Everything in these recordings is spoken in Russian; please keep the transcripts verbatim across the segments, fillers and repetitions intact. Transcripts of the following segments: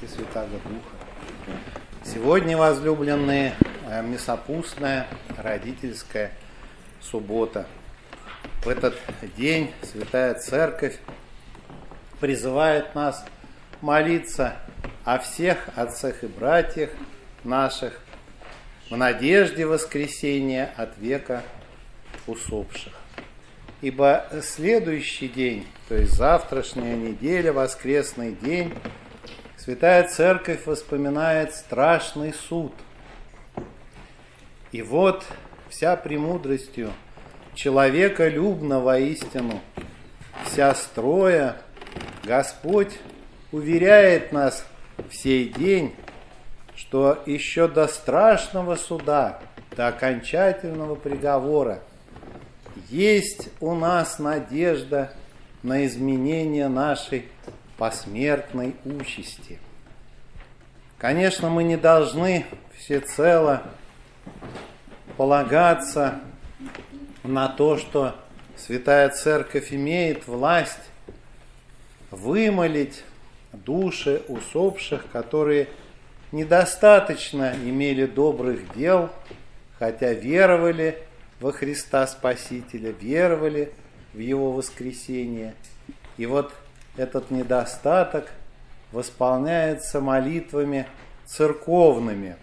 и Святаго Духа. Сегодня, возлюбленные, мясопустная родительская суббота. В этот день Святая Церковь призывает нас молиться о всех отцах и братьях наших в надежде воскресения от века усопших. Ибо следующий день, то есть завтрашняя неделя, воскресный день, Святая Церковь воспоминает страшный суд. И вот вся премудростью человеколюбна воистину, вся строя, Господь уверяет нас в сей день, что еще до страшного суда, до окончательного приговора есть у нас надежда на изменение нашей посмертной участи. Конечно, мы не должны всецело полагаться на то, что Святая Церковь имеет власть вымолить души усопших, которые недостаточно имели добрых дел, хотя веровали во Христа Спасителя, веровали в Его воскресение. И вот этот недостаток восполняется молитвами церковными.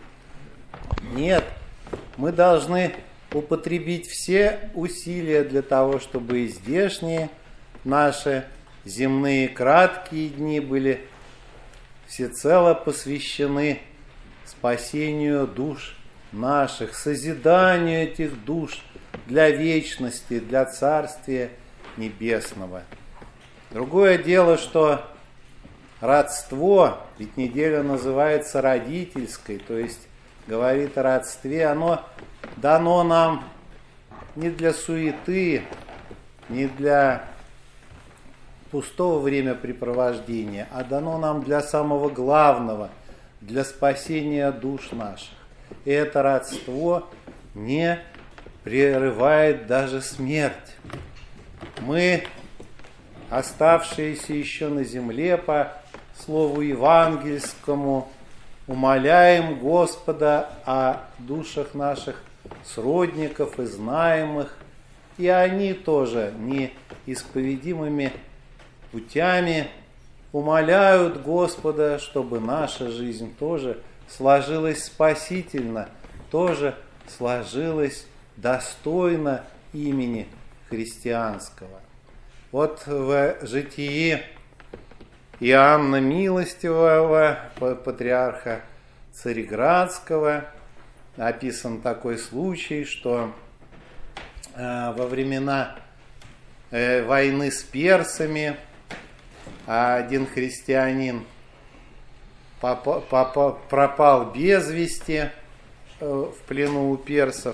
Нет, мы должны употребить все усилия для того, чтобы и здешние наши земные краткие дни были всецело посвящены спасению душ наших, созиданию этих душ для вечности, для Царствия Небесного. Другое дело, что родство, ведь неделя называется родительской, то есть говорит о родстве, оно дано нам не для суеты, не для пустого времяпрепровождения, а дано нам для самого главного, для спасения душ наших. И это родство не прерывает даже смерть. Мы, оставшиеся еще на земле по слову евангельскому, умоляем Господа о душах наших сродников и знаемых, и они тоже неисповедимыми путями умоляют Господа, чтобы наша жизнь тоже сложилась спасительно, тоже сложилась достойно имени христианского. Вот в житии Иоанна Милостивого, патриарха Цареградского, описан такой случай, что во времена войны с персами один христианин попал, попал, пропал без вести в плену у персов,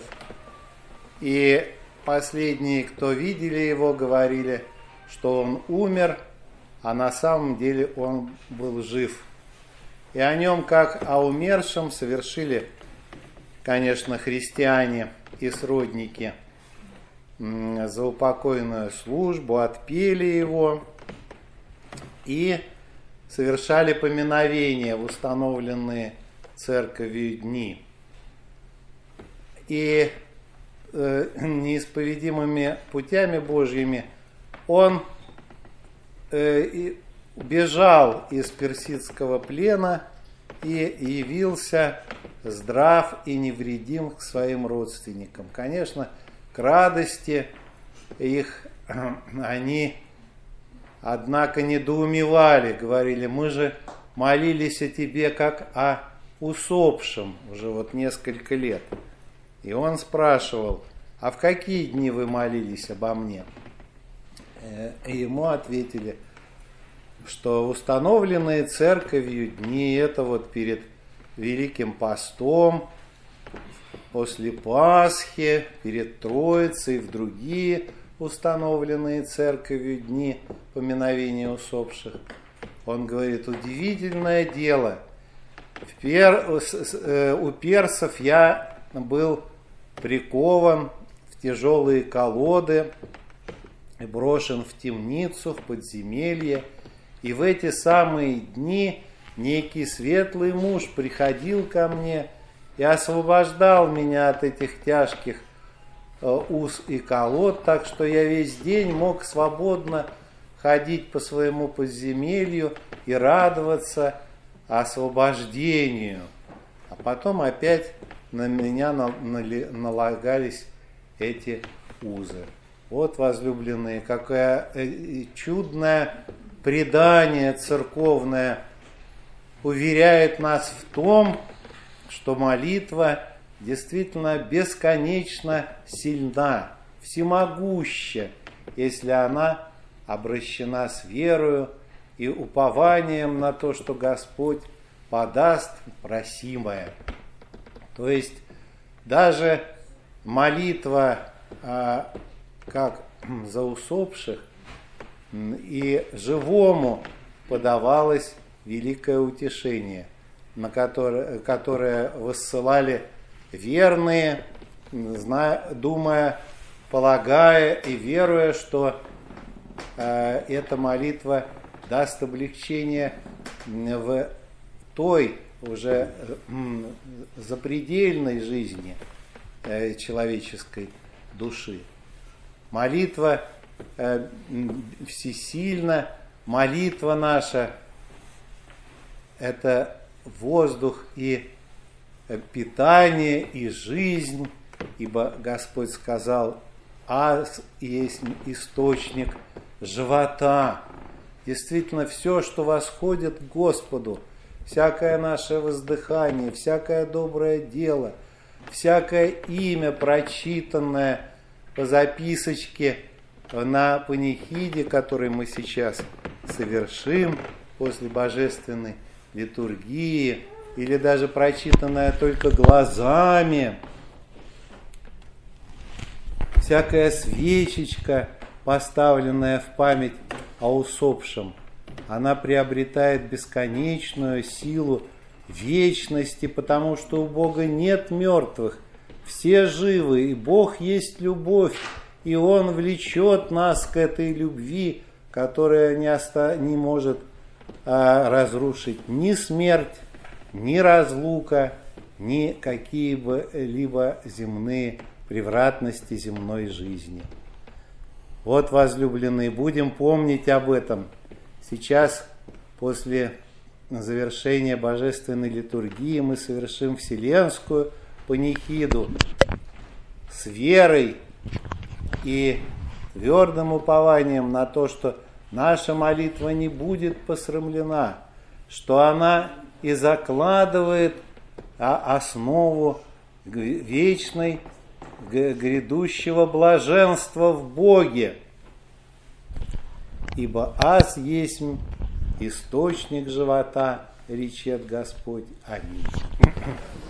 и последние, кто видели его, говорили, что он умер, а на самом деле он был жив. И о нем, как о умершем, совершили, конечно, христиане и сродники заупокойную службу, отпели его и совершали поминовения в установленные церковью дни. И э, неисповедимыми путями Божьими он э, бежал из персидского плена и явился здрав и невредим к своим родственникам. Конечно, к радости их они, однако, недоумевали, говорили: мы же молились о тебе как о усопшем уже вот несколько лет. И он спрашивал: а в какие дни вы молились обо мне? И ему ответили, что установленные церковью дни, это вот перед Великим Постом, после Пасхи, перед Троицей, в другие установленные церковью дни поминовения усопших. Он говорит: удивительное дело, в пер... у персов я был прикован в тяжелые колоды, брошен в темницу, в подземелье, и в эти самые дни некий светлый муж приходил ко мне и освобождал меня от этих тяжких уз и колод, так что я весь день мог свободно ходить по своему подземелью и радоваться освобождению. А потом опять на меня налагались эти узы. Вот, возлюбленные, какое чудное предание церковное уверяет нас в том, что молитва действительно бесконечно сильна, всемогуща, если она обращена с верою и упованием на то, что Господь подаст просимое. То есть даже молитва а, как за усопших и живому подавалось великое утешение, на которое, которое воссылали верные, зная, думая, полагая и веруя, что э, эта молитва даст облегчение в той уже э, запредельной жизни э, человеческой души. Молитва э, всесильна, молитва наша – это воздух и питание, и жизнь, ибо Господь сказал: «Аз есть источник живота». Действительно, все, что восходит к Господу, всякое наше воздыхание, всякое доброе дело, всякое имя, прочитанное по записочке на панихиде, который мы сейчас совершим после божественной литургии, или даже прочитанное только глазами, всякая свечечка, поставленная в память о усопшем, она приобретает бесконечную силу вечности, потому что у Бога нет мертвых, все живы, и Бог есть любовь, и Он влечет нас к этой любви, которая не, оста... не может а, разрушить ни смерть, ни разлука, ни какие-либо земные превратности земной жизни. Вот, возлюбленные, будем помнить об этом. Сейчас, после завершения божественной литургии, мы совершим вселенскую панихиду с верой и твердым упованием на то, что наша молитва не будет посрамлена, что она и закладывает основу вечной грядущего блаженства в Боге. Ибо аз есть источник живота, речет Господь. Аминь.